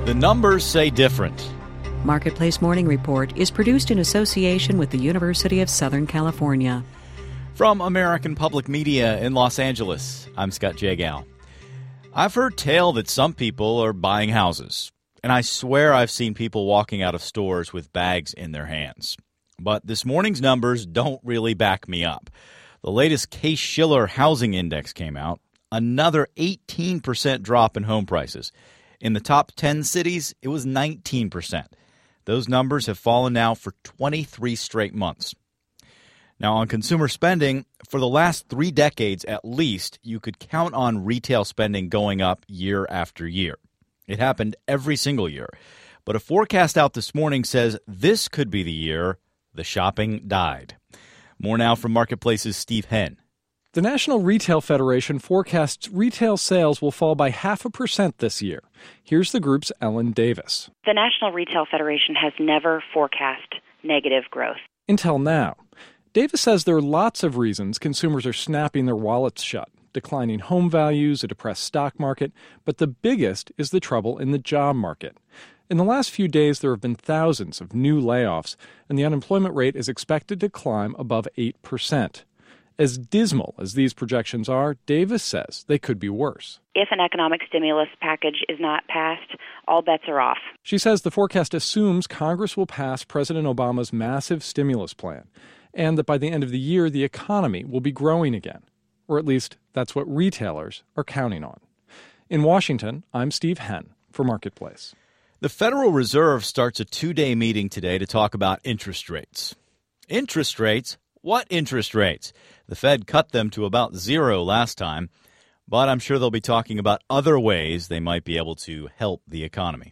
The numbers say different. Marketplace Morning Report is produced in association with the University of Southern California. From American Public Media in Los Angeles, I'm Scott Jagow. I've heard tale that some people are buying houses, and I swear I've seen people walking out of stores with bags in their hands. But this morning's numbers don't really back me up. The latest Case-Shiller Housing Index came out, another 18% drop in home prices. In the top 10 cities, it was 19%. Those numbers have fallen now for 23 straight months. Now, on consumer spending, for the last 3 decades at least, you could count on retail spending going up year after year. It happened every single year. But a forecast out this morning says this could be the year the shopping died. More now from Marketplace's Steve Henn. The National Retail Federation forecasts retail sales will fall by 0.5% this year. Here's the group's Ellen Davis. The National Retail Federation has never forecast negative growth. Until now. Davis says there are lots of reasons consumers are snapping their wallets shut. Declining home values, a depressed stock market, but the biggest is the trouble in the job market. In the last few days, there have been thousands of new layoffs, and the unemployment rate is expected to climb above 8%. As dismal as these projections are, Davis says they could be worse. If an economic stimulus package is not passed, all bets are off. She says the forecast assumes Congress will pass President Obama's massive stimulus plan, and that by the end of the year, the economy will be growing again. Or at least, that's what retailers are counting on. In Washington, I'm Steve Henn for Marketplace. The Federal Reserve starts a 2-day meeting today to talk about interest rates. Interest rates? What interest rates? The Fed cut them to about 0 last time, but I'm sure they'll be talking about other ways they might be able to help the economy.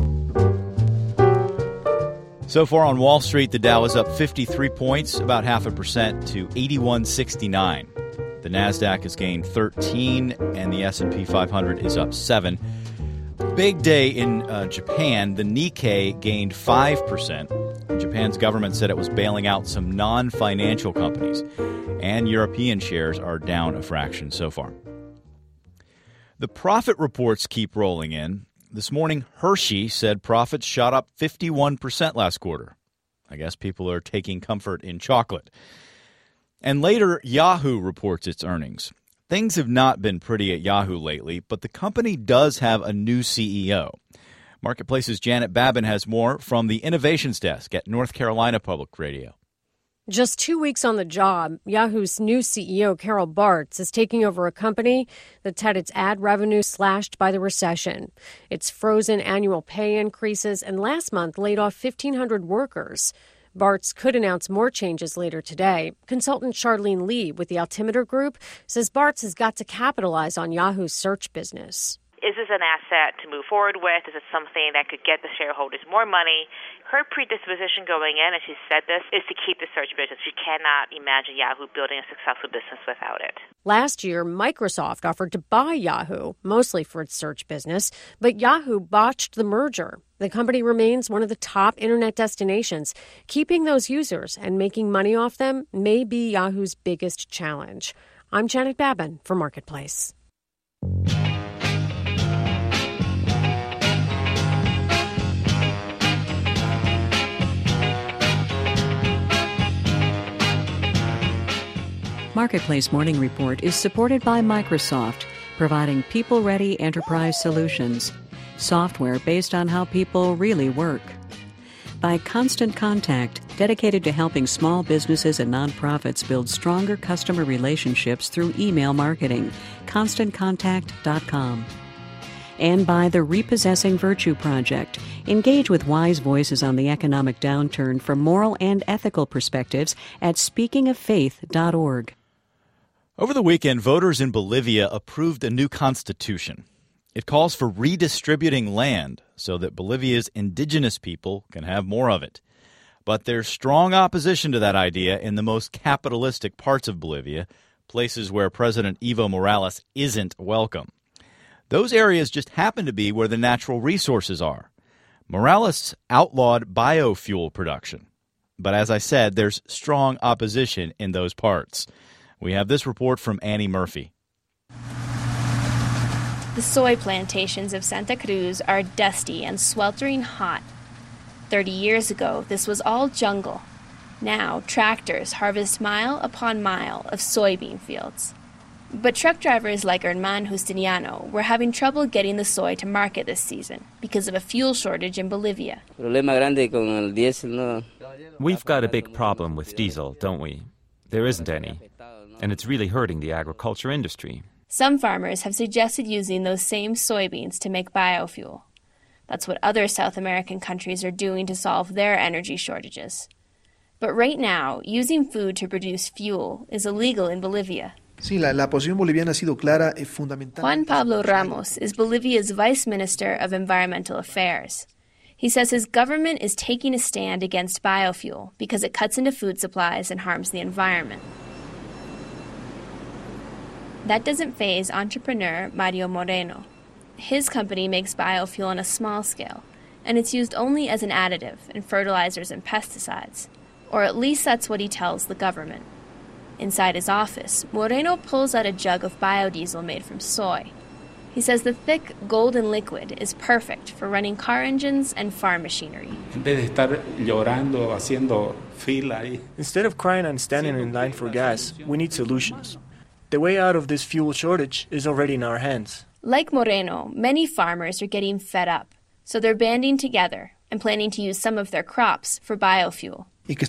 So far on Wall Street, the Dow is up 53 points, about 0.5% to 8169. The Nasdaq has gained 13, and the S&P 500 is up 7. Big day in Japan. The Nikkei gained 5%. Japan's government said it was bailing out some non-financial companies, and European shares are down a fraction so far. The profit reports keep rolling in. This morning, Hershey said profits shot up 51% last quarter. I guess people are taking comfort in chocolate. And later, Yahoo reports its earnings. Things have not been pretty at Yahoo lately, but the company does have a new CEO. Marketplace's Janet Babin has more from the Innovations Desk at North Carolina Public Radio. Just 2 weeks on the job, Yahoo's new CEO, Carol Bartz, is taking over a company that's had its ad revenue slashed by the recession. It's frozen annual pay increases and last month laid off 1,500 workers. Bartz could announce more changes later today. Consultant Charlene Lee with the Altimeter Group says Bartz has got to capitalize on Yahoo's search business. Is this an asset to move forward with? Is it something that could get the shareholders more money? Her predisposition going in, and she said this, is to keep the search business. She cannot imagine Yahoo building a successful business without it. Last year, Microsoft offered to buy Yahoo, mostly for its search business, but Yahoo botched the merger. The company remains one of the top internet destinations. Keeping those users and making money off them may be Yahoo's biggest challenge. I'm Janet Babin for Marketplace. Marketplace Morning Report is supported by Microsoft, providing people-ready enterprise solutions. Software based on how people really work. By Constant Contact, dedicated to helping small businesses and nonprofits build stronger customer relationships through email marketing. ConstantContact.com. And by the Repossessing Virtue Project. Engage with wise voices on the economic downturn from moral and ethical perspectives at speakingoffaith.org. Over the weekend, voters in Bolivia approved a new constitution. It calls for redistributing land so that Bolivia's indigenous people can have more of it. But there's strong opposition to that idea in the most capitalistic parts of Bolivia, places where President Evo Morales isn't welcome. Those areas just happen to be where the natural resources are. Morales outlawed biofuel production. But as I said, there's strong opposition in those parts. We have this report from Annie Murphy. The soy plantations of Santa Cruz are dusty and sweltering hot. 30 years ago, this was all jungle. Now, tractors harvest mile upon mile of soybean fields. But truck drivers like Herman Justiniano were having trouble getting the soy to market this season because of a fuel shortage in Bolivia. We've got a big problem with diesel, don't we? There isn't any, and it's really hurting the agriculture industry. Some farmers have suggested using those same soybeans to make biofuel. That's what other South American countries are doing to solve their energy shortages. But right now, using food to produce fuel is illegal in Bolivia. Juan Pablo Ramos is Bolivia's Vice Minister of Environmental Affairs. He says his government is taking a stand against biofuel because it cuts into food supplies and harms the environment. That doesn't faze entrepreneur Mario Moreno. His company makes biofuel on a small scale, and it's used only as an additive in fertilizers and pesticides. Or at least that's what he tells the government. Inside his office, Moreno pulls out a jug of biodiesel made from soy. He says the thick, golden liquid is perfect for running car engines and farm machinery. Instead of crying and standing in line for gas, we need solutions. The way out of this fuel shortage is already in our hands. Like Moreno, many farmers are getting fed up, so they're banding together and planning to use some of their crops for biofuel.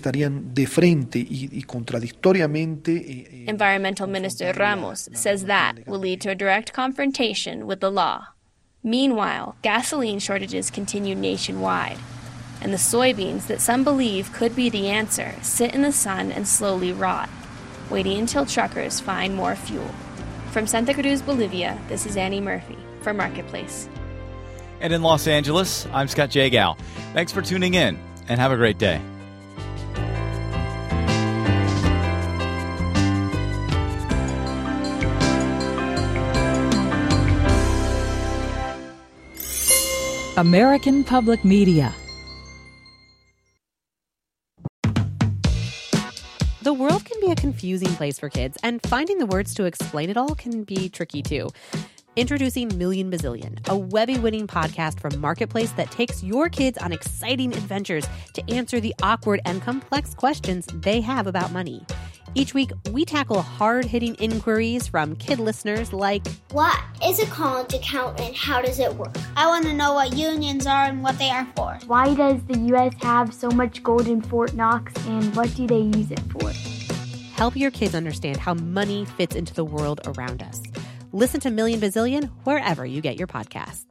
Environmental Minister Ramos says that will lead to a direct confrontation with the law. Meanwhile, gasoline shortages continue nationwide, and the soybeans that some believe could be the answer sit in the sun and slowly rot, waiting until truckers find more fuel. From Santa Cruz, Bolivia, this is Annie Murphy for Marketplace. And in Los Angeles, I'm Scott Jagow. Thanks for tuning in, and have a great day. American Public Media. The world can be a confusing place for kids, and finding the words to explain it all can be tricky too. Introducing Million Bazillion, a Webby-winning podcast from Marketplace that takes your kids on exciting adventures to answer the awkward and complex questions they have about money. Each week, we tackle hard-hitting inquiries from kid listeners like, what is a college account and how does it work? I want to know what unions are and what they are for. Why does the U.S. have so much gold in Fort Knox and what do they use it for? Help your kids understand how money fits into the world around us. Listen to Million Bazillion wherever you get your podcasts.